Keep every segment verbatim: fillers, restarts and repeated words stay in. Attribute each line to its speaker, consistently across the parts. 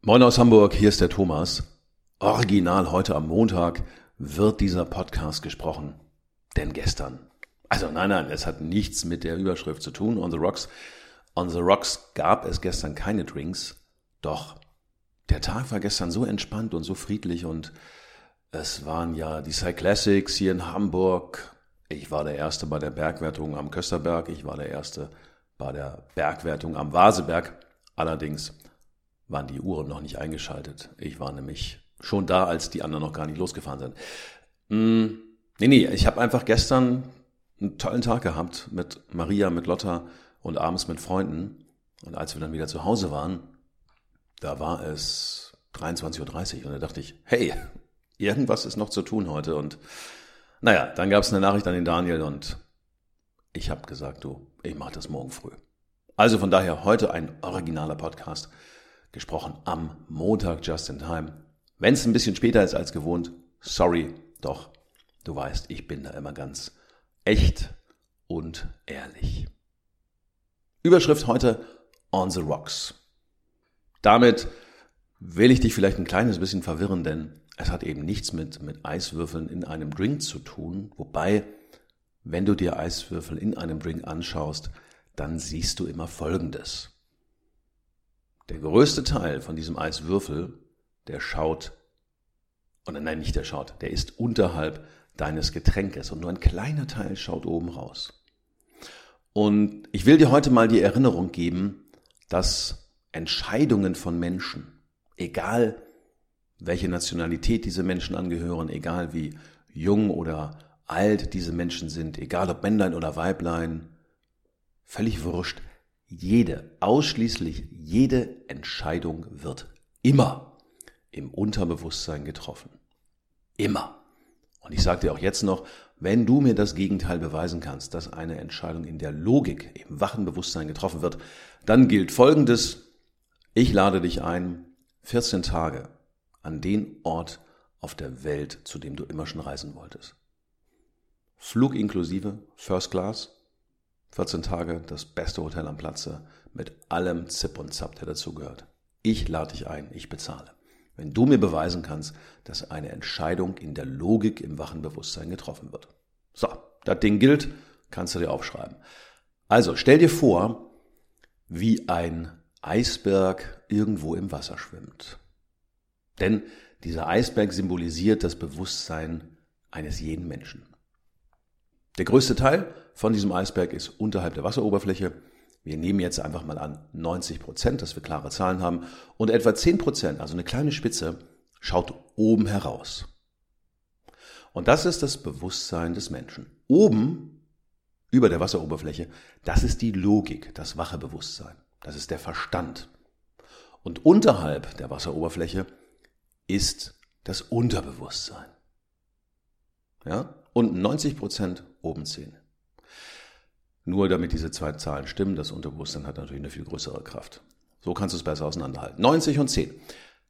Speaker 1: Moin aus Hamburg, hier ist der Thomas. Original heute am Montag wird dieser Podcast gesprochen. Denn gestern. Also nein, nein, es hat nichts mit der Überschrift zu tun. On the Rocks. On the Rocks gab es gestern keine Drinks. Doch der Tag war gestern so entspannt und so friedlich und es waren ja die Cyclassics hier in Hamburg. Ich war der Erste bei der Bergwertung am Kösterberg. Ich war der Erste bei der Bergwertung am Vaseberg. Allerdings waren die Uhren noch nicht eingeschaltet. Ich war nämlich schon da, als die anderen noch gar nicht losgefahren sind. Mm, nee, nee, ich habe einfach gestern einen tollen Tag gehabt mit Maria, mit Lotta und abends mit Freunden. Und als wir dann wieder zu Hause waren, da war es dreiundzwanzig Uhr dreißig und da dachte ich, hey, irgendwas ist noch zu tun heute. Und naja, dann gab es eine Nachricht an den Daniel und ich habe gesagt, du, ich mache das morgen früh. Also von daher heute ein originaler Podcast, gesprochen am Montag just in time. Wenn es ein bisschen später ist als gewohnt, sorry, doch, du weißt, ich bin da immer ganz echt und ehrlich. Überschrift heute, On the Rocks. Damit will ich dich vielleicht ein kleines bisschen verwirren, denn es hat eben nichts mit, mit Eiswürfeln in einem Drink zu tun. Wobei, wenn du dir Eiswürfel in einem Drink anschaust, dann siehst du immer Folgendes. Der größte Teil von diesem Eiswürfel, der schaut, oder nein, nicht der schaut, der ist unterhalb deines Getränkes und nur ein kleiner Teil schaut oben raus. Und ich will dir heute mal die Erinnerung geben, dass Entscheidungen von Menschen, egal welche Nationalität diese Menschen angehören, egal wie jung oder alt diese Menschen sind, egal ob Männlein oder Weiblein, völlig wurscht, jede, ausschließlich jede Entscheidung wird immer im Unterbewusstsein getroffen. Immer. Und ich sage dir auch jetzt noch, wenn du mir das Gegenteil beweisen kannst, dass eine Entscheidung in der Logik, im wachen Bewusstsein getroffen wird, dann gilt Folgendes. Ich lade dich ein, vierzehn Tage an den Ort auf der Welt, zu dem du immer schon reisen wolltest. Flug inklusive, First Class, vierzehn Tage, das beste Hotel am Platze, mit allem Zip und Zap, der dazugehört. Ich lade dich ein, ich bezahle. Wenn du mir beweisen kannst, dass eine Entscheidung in der Logik im wachen Bewusstsein getroffen wird. So, das Ding gilt, kannst du dir aufschreiben. Also, stell dir vor, wie ein Eisberg irgendwo im Wasser schwimmt. Denn dieser Eisberg symbolisiert das Bewusstsein eines jeden Menschen. Der größte Teil von diesem Eisberg ist unterhalb der Wasseroberfläche. Wir nehmen jetzt einfach mal an neunzig Prozent, dass wir klare Zahlen haben. Und etwa zehn Prozent, also eine kleine Spitze, schaut oben heraus. Und das ist das Bewusstsein des Menschen. Oben, über der Wasseroberfläche, das ist die Logik, das wache Bewusstsein. Das ist der Verstand. Und unterhalb der Wasseroberfläche ist das Unterbewusstsein. Ja? Und neunzig Prozent oben zehn. Nur damit diese zwei Zahlen stimmen, das Unterbewusstsein hat natürlich eine viel größere Kraft. So kannst du es besser auseinanderhalten. neunzig und zehn.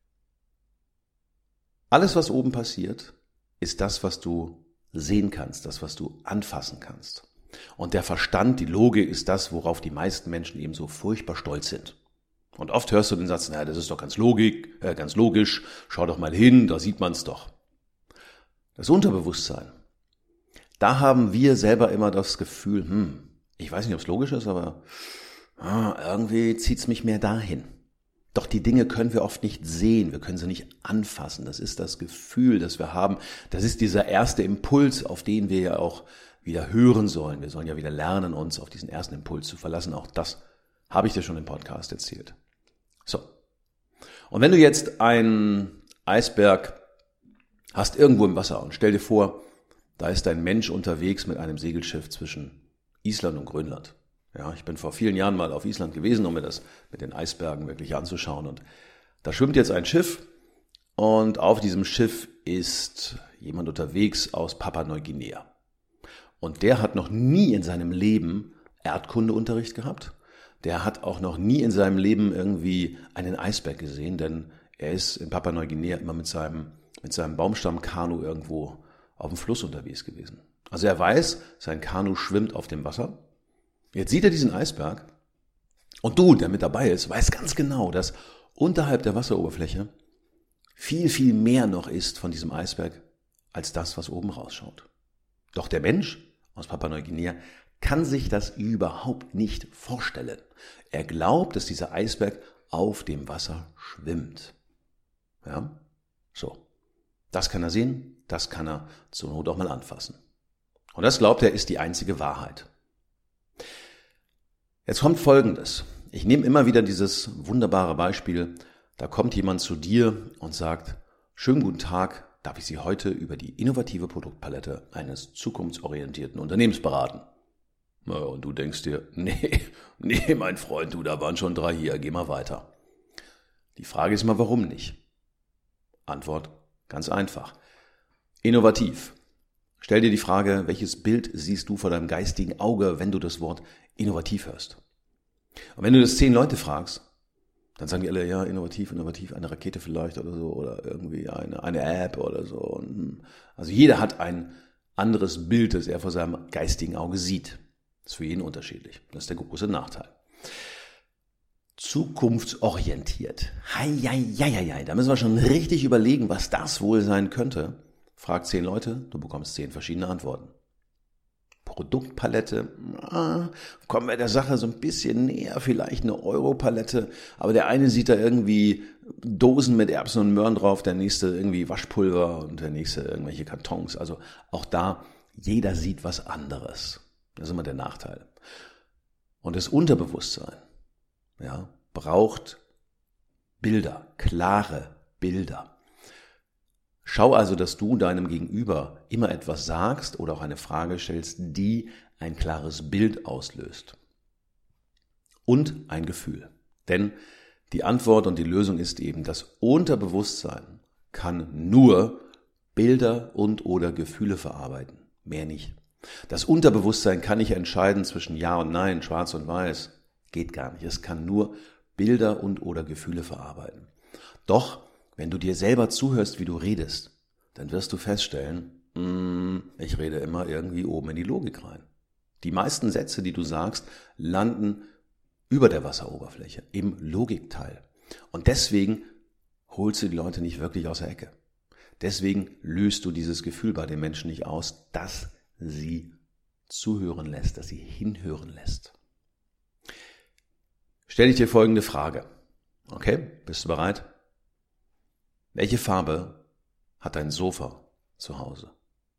Speaker 1: Alles, was oben passiert, ist das, was du sehen kannst, das, was du anfassen kannst. Und der Verstand, die Logik, ist das, worauf die meisten Menschen eben so furchtbar stolz sind. Und oft hörst du den Satz, naja, das ist doch ganz, Logik, äh, ganz logisch, schau doch mal hin, da sieht man es doch. Das Unterbewusstsein. Da haben wir selber immer das Gefühl, hm, ich weiß nicht, ob es logisch ist, aber ah, irgendwie zieht es mich mehr dahin. Doch die Dinge können wir oft nicht sehen, wir können sie nicht anfassen. Das ist das Gefühl, das wir haben. Das ist dieser erste Impuls, auf den wir ja auch wieder hören sollen. Wir sollen ja wieder lernen, uns auf diesen ersten Impuls zu verlassen. Auch das habe ich dir schon im Podcast erzählt. So. Und wenn du jetzt einen Eisberg hast irgendwo im Wasser und stell dir vor, da ist ein Mensch unterwegs mit einem Segelschiff zwischen Island und Grönland. Ja, ich bin vor vielen Jahren mal auf Island gewesen, um mir das mit den Eisbergen wirklich anzuschauen. Und da schwimmt jetzt ein Schiff und auf diesem Schiff ist jemand unterwegs aus Papua-Neuguinea. Und der hat noch nie in seinem Leben Erdkundeunterricht gehabt. Der hat auch noch nie in seinem Leben irgendwie einen Eisberg gesehen, denn er ist in Papua-Neuguinea immer mit seinem, mit seinem Baumstammkanu irgendwo auf dem Fluss unterwegs gewesen. Also er weiß, sein Kanu schwimmt auf dem Wasser. Jetzt sieht er diesen Eisberg und du, der mit dabei ist, weißt ganz genau, dass unterhalb der Wasseroberfläche viel, viel mehr noch ist von diesem Eisberg als das, was oben rausschaut. Doch der Mensch aus Papua-Neuguinea kann sich das überhaupt nicht vorstellen. Er glaubt, dass dieser Eisberg auf dem Wasser schwimmt. Ja, so. Das kann er sehen, das kann er zur Not auch mal anfassen. Und das glaubt er, ist die einzige Wahrheit. Jetzt kommt Folgendes. Ich nehme immer wieder dieses wunderbare Beispiel. Da kommt jemand zu dir und sagt, schönen guten Tag, darf ich Sie heute über die innovative Produktpalette eines zukunftsorientierten Unternehmens beraten? Naja, und du denkst dir, nee, nee, mein Freund, du, da waren schon drei hier, geh mal weiter. Die Frage ist mal, warum nicht? Antwort, ganz einfach. Innovativ. Stell dir die Frage, welches Bild siehst du vor deinem geistigen Auge, wenn du das Wort innovativ hörst? Und wenn du das zehn Leute fragst, dann sagen die alle, ja, innovativ, innovativ, eine Rakete vielleicht oder so, oder irgendwie eine, eine App oder so. Und also jeder hat ein anderes Bild, das er vor seinem geistigen Auge sieht. Das ist für jeden unterschiedlich. Das ist der große Nachteil. Zukunftsorientiert. Hei, hei, hei, hei, hei. Da müssen wir schon richtig überlegen, was das wohl sein könnte. Frag zehn Leute, du bekommst zehn verschiedene Antworten. Produktpalette, ah, kommen wir der Sache so ein bisschen näher, vielleicht eine Europalette, aber der eine sieht da irgendwie Dosen mit Erbsen und Möhren drauf, der nächste irgendwie Waschpulver und der nächste irgendwelche Kartons. Also auch da, jeder sieht was anderes. Das ist immer der Nachteil. Und das Unterbewusstsein, ja, braucht Bilder, klare Bilder. Schau also, dass du deinem Gegenüber immer etwas sagst oder auch eine Frage stellst, die ein klares Bild auslöst. Und ein Gefühl. Denn die Antwort und die Lösung ist eben, das Unterbewusstsein kann nur Bilder und oder Gefühle verarbeiten. Mehr nicht. Das Unterbewusstsein kann nicht entscheiden zwischen Ja und Nein, Schwarz und Weiß. Geht gar nicht. Es kann nur Bilder und oder Gefühle verarbeiten. Doch wenn du dir selber zuhörst, wie du redest, dann wirst du feststellen, mm, ich rede immer irgendwie oben in die Logik rein. Die meisten Sätze, die du sagst, landen über der Wasseroberfläche, im Logikteil. Und deswegen holst du die Leute nicht wirklich aus der Ecke. Deswegen löst du dieses Gefühl bei den Menschen nicht aus, dass sie zuhören lässt, dass sie hinhören lässt. Stell dich dir folgende Frage. Okay, bist du bereit? Welche Farbe hat dein Sofa zu Hause?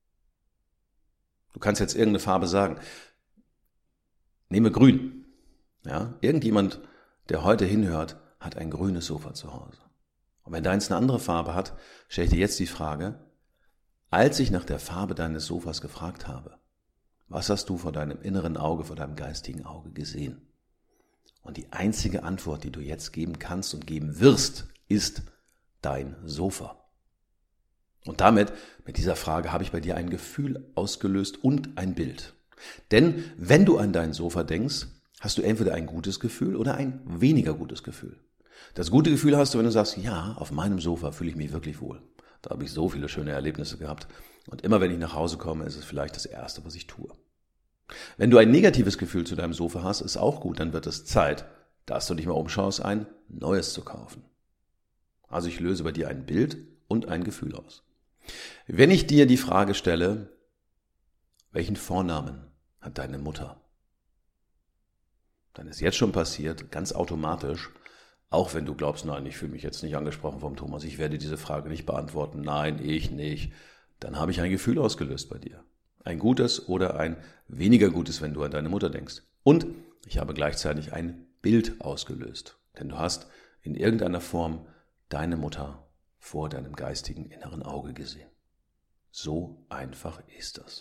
Speaker 1: Du kannst jetzt irgendeine Farbe sagen. Nehme grün. Ja, irgendjemand, der heute hinhört, hat ein grünes Sofa zu Hause. Und wenn deins eine andere Farbe hat, stelle ich dir jetzt die Frage, als ich nach der Farbe deines Sofas gefragt habe, was hast du vor deinem inneren Auge, vor deinem geistigen Auge gesehen? Und die einzige Antwort, die du jetzt geben kannst und geben wirst, ist dein Sofa. Und damit, mit dieser Frage, habe ich bei dir ein Gefühl ausgelöst und ein Bild. Denn wenn du an dein Sofa denkst, hast du entweder ein gutes Gefühl oder ein weniger gutes Gefühl. Das gute Gefühl hast du, wenn du sagst, ja, auf meinem Sofa fühle ich mich wirklich wohl. Da habe ich so viele schöne Erlebnisse gehabt. Und immer wenn ich nach Hause komme, ist es vielleicht das Erste, was ich tue. Wenn du ein negatives Gefühl zu deinem Sofa hast, ist auch gut, dann wird es Zeit, dass du dich mal umschaust, ein neues zu kaufen. Also ich löse bei dir ein Bild und ein Gefühl aus. Wenn ich dir die Frage stelle, welchen Vornamen hat deine Mutter? Dann ist jetzt schon passiert, ganz automatisch, auch wenn du glaubst, nein, ich fühle mich jetzt nicht angesprochen vom Thomas, ich werde diese Frage nicht beantworten, nein, ich nicht, dann habe ich ein Gefühl ausgelöst bei dir. Ein gutes oder ein weniger gutes, wenn du an deine Mutter denkst. Und ich habe gleichzeitig ein Bild ausgelöst, denn du hast in irgendeiner Form deine Mutter vor deinem geistigen inneren Auge gesehen. So einfach ist das.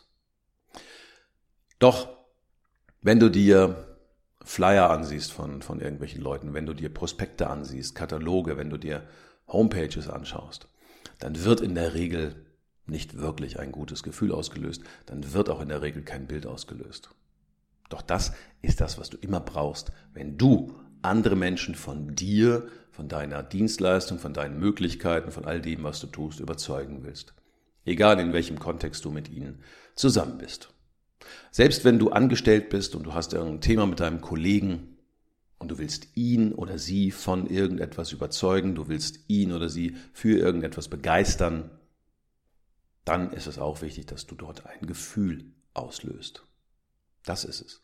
Speaker 1: Doch, wenn du dir Flyer ansiehst von, von irgendwelchen Leuten, wenn du dir Prospekte ansiehst, Kataloge, wenn du dir Homepages anschaust, dann wird in der Regel nicht wirklich ein gutes Gefühl ausgelöst, dann wird auch in der Regel kein Bild ausgelöst. Doch das ist das, was du immer brauchst, wenn du andere Menschen von dir, von deiner Dienstleistung, von deinen Möglichkeiten, von all dem, was du tust, überzeugen willst. Egal in welchem Kontext du mit ihnen zusammen bist. Selbst wenn du angestellt bist und du hast irgendein Thema mit deinem Kollegen, und du willst ihn oder sie von irgendetwas überzeugen, du willst ihn oder sie für irgendetwas begeistern, dann ist es auch wichtig, dass du dort ein Gefühl auslöst. Das ist es.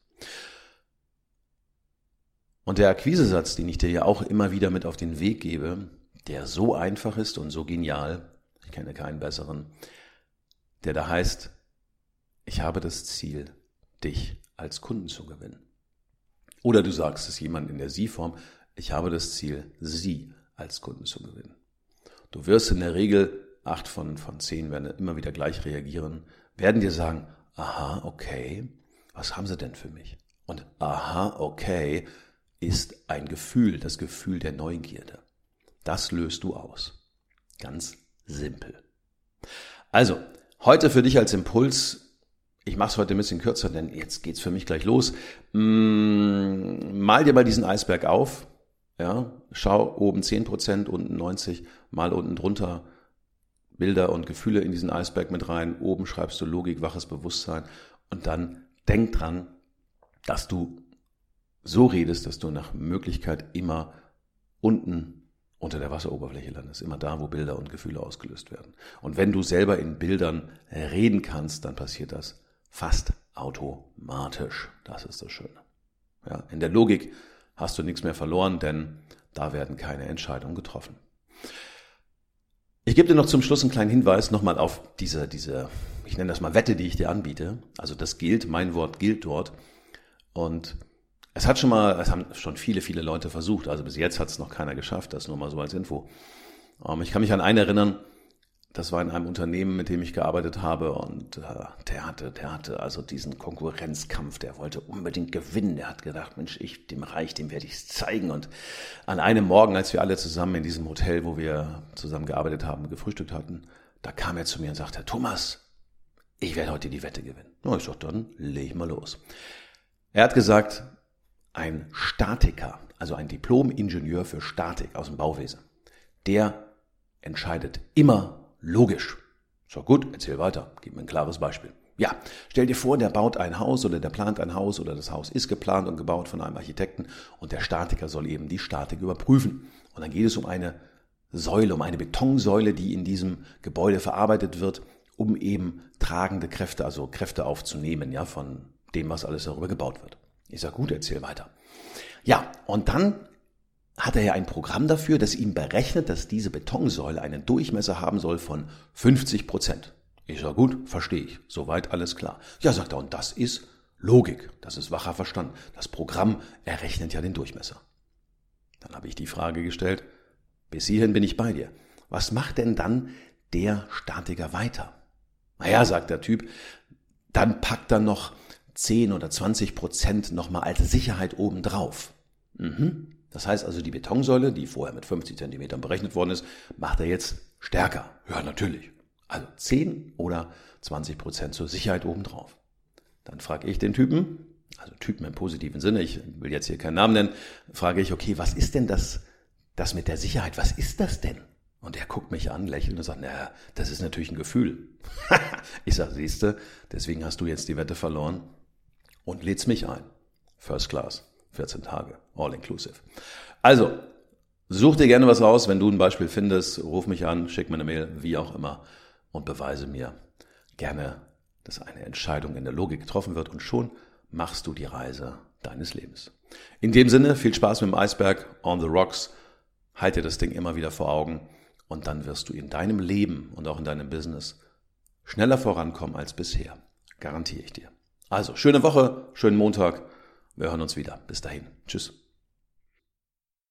Speaker 1: Und der Akquisesatz, den ich dir ja auch immer wieder mit auf den Weg gebe, der so einfach ist und so genial, ich kenne keinen besseren, der da heißt, ich habe das Ziel, dich als Kunden zu gewinnen. Oder du sagst es jemand in der Sie-Form, ich habe das Ziel, Sie als Kunden zu gewinnen. Du wirst in der Regel, acht von, von zehn werden immer wieder gleich reagieren, werden dir sagen, aha, okay, was haben Sie denn für mich? Und aha, okay, ist ein Gefühl, das Gefühl der Neugierde. Das löst du aus. Ganz simpel. Also, heute für dich als Impuls, ich mache es heute ein bisschen kürzer, denn jetzt geht's für mich gleich los. Mal dir mal diesen Eisberg auf. Ja, schau oben zehn Prozent, unten neunzig, mal unten drunter Bilder und Gefühle in diesen Eisberg mit rein. Oben schreibst du Logik, waches Bewusstsein und dann denk dran, dass du so redest, dass du nach Möglichkeit immer unten unter der Wasseroberfläche landest, immer da, wo Bilder und Gefühle ausgelöst werden. Und wenn du selber in Bildern reden kannst, dann passiert das fast automatisch. Das ist das Schöne. Ja, in der Logik hast du nichts mehr verloren, denn da werden keine Entscheidungen getroffen. Ich gebe dir noch zum Schluss einen kleinen Hinweis nochmal auf diese, diese, ich nenne das mal Wette, die ich dir anbiete. Also das gilt, mein Wort gilt dort. Und es hat schon mal, es haben schon viele, viele Leute versucht. Also bis jetzt hat es noch keiner geschafft. Das nur mal so als Info. Ich kann mich an einen erinnern, das war in einem Unternehmen, mit dem ich gearbeitet habe und äh, der hatte, der hatte also diesen Konkurrenzkampf, der wollte unbedingt gewinnen. Der hat gedacht, Mensch, ich, dem Reich, dem werde ich es zeigen. Und an einem Morgen, als wir alle zusammen in diesem Hotel, wo wir zusammen gearbeitet haben, gefrühstückt hatten, da kam er zu mir und sagte, Thomas, ich werde heute die Wette gewinnen. Na, ich sagte, dann leg ich mal los. Er hat gesagt, ein Statiker, also ein Diplom-Ingenieur für Statik aus dem Bauwesen, der entscheidet immer logisch. So gut, erzähl weiter, gib mir ein klares Beispiel. Ja, stell dir vor, der baut ein Haus oder der plant ein Haus oder das Haus ist geplant und gebaut von einem Architekten und der Statiker soll eben die Statik überprüfen. Und dann geht es um eine Säule, um eine Betonsäule, die in diesem Gebäude verarbeitet wird, um eben tragende Kräfte, also Kräfte aufzunehmen, ja, von dem, was alles darüber gebaut wird. Ich sag gut, erzähl weiter. Ja, und dann hat er ja ein Programm dafür, das ihm berechnet, dass diese Betonsäule einen Durchmesser haben soll von fünfzig Prozent. Ich sage, gut, verstehe ich. Soweit alles klar. Ja, sagt er, und das ist Logik. Das ist wacher Verstand. Das Programm errechnet ja den Durchmesser. Dann habe ich die Frage gestellt, bis hierhin bin ich bei dir. Was macht denn dann der Statiker weiter? Naja, sagt der Typ, dann packt er noch zehn oder zwanzig Prozent nochmal als Sicherheit obendrauf. Mhm. Das heißt also, die Betonsäule, die vorher mit fünfzig Zentimetern berechnet worden ist, macht er jetzt stärker. Ja, natürlich. Also zehn oder zwanzig Prozent zur Sicherheit obendrauf. Dann frage ich den Typen, also Typen im positiven Sinne, ich will jetzt hier keinen Namen nennen, frage ich, okay, was ist denn das, das mit der Sicherheit? Was ist das denn? Und er guckt mich an, lächelt und sagt, naja, das ist natürlich ein Gefühl. Ich sage, siehste, deswegen hast du jetzt die Wette verloren und lädst mich ein. First Class. vierzehn Tage, all inclusive. Also, such dir gerne was raus, wenn du ein Beispiel findest, ruf mich an, schick mir eine Mail, wie auch immer und beweise mir gerne, dass eine Entscheidung in der Logik getroffen wird und schon machst du die Reise deines Lebens. In dem Sinne, viel Spaß mit dem Eisberg, on the rocks, halt dir das Ding immer wieder vor Augen und dann wirst du in deinem Leben und auch in deinem Business schneller vorankommen als bisher, garantiere ich dir. Also, schöne Woche, schönen Montag. Wir hören uns wieder. Bis dahin. Tschüss.